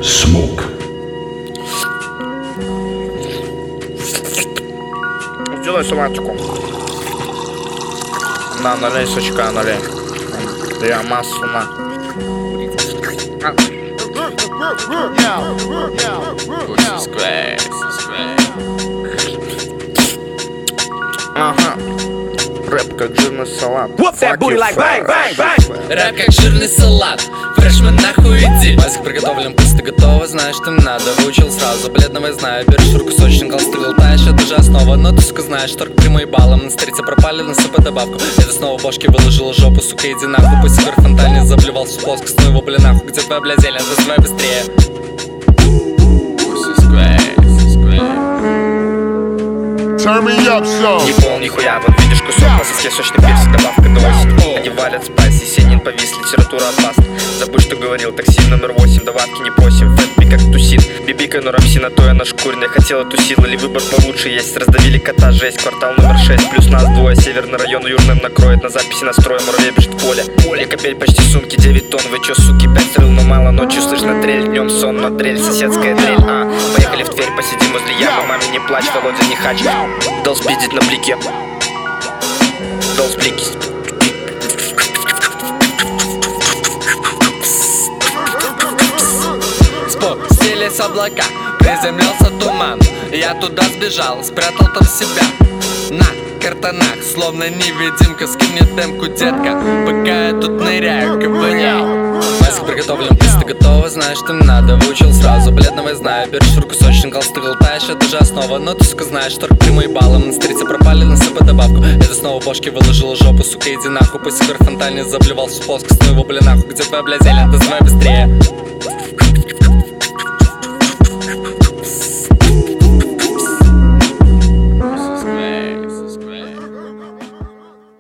Smoke. Сделай салатику. На, налей сочка, налей. Я масло на. Ага. Рэп как жирный салат. Рэп как жирный салат. Фрешмен, нахуй иди. Масик приготовлен, пусто готово. Знаешь, что надо, выучил сразу. Бледного я знаю, берешь руку сочный колсты, глотаешь, это же основа. Но ты, сука, знаешь, торг прямой баллом. На стрице пропали, насыпай добавку. Это снова бошки выложила жопу, сука, иди нахуй. По север фонтане заблевался в плоскость, ну его, блин, нахуй. Где твоя, бля, зелень, доставай быстрее. Не пол, нихуя, вот видишь кусок на соске, сочный персик, добавка до осени. Они валят спайс, Есенин повис, литература опасна. Забудь, что говорил, такси номер 8, даватки не просим. Фэтби как тусит, бибика, но рамсина, то я на шкурной. Хотела тусила, или выбор получше есть. Раздавили кота, жесть, квартал номер 6. Плюс нас двое, северный район южным накроет. На записи настроим, муравей бежит в поле. Поле, капель, почти сумки, 9 тонн. Вы чё, суки, 5 стрел, но мало. Ночью слышно трель, днем сон, но дрель, соседская дрель. Поехали в Тверь, посидим возле ямы. Маме не плачь, Володя не хач. Дал спиздить на блике. Дал сплики. Спустились облака, приземлился туман. Я туда сбежал, спрятал там себя. На картонах, словно невидимка, скинет темку, детка. Пока я тут ныряю, кабаняй. Масик приготовлен, пусто готово. Знаешь, что надо, выучил сразу. Бледного я знаю, берешь руку сочный колсты, глотаешь, это же основа. Но ты, сука, знаешь, торг прямой баллом. На стрице пропали, насыпай добавку. Это снова бошки выложила жопу, сука, иди нахуй. По север фонтане заблевался в плоскость, ну его, блин, нахуй. Где твоя, бля, зелень, доставай быстрее.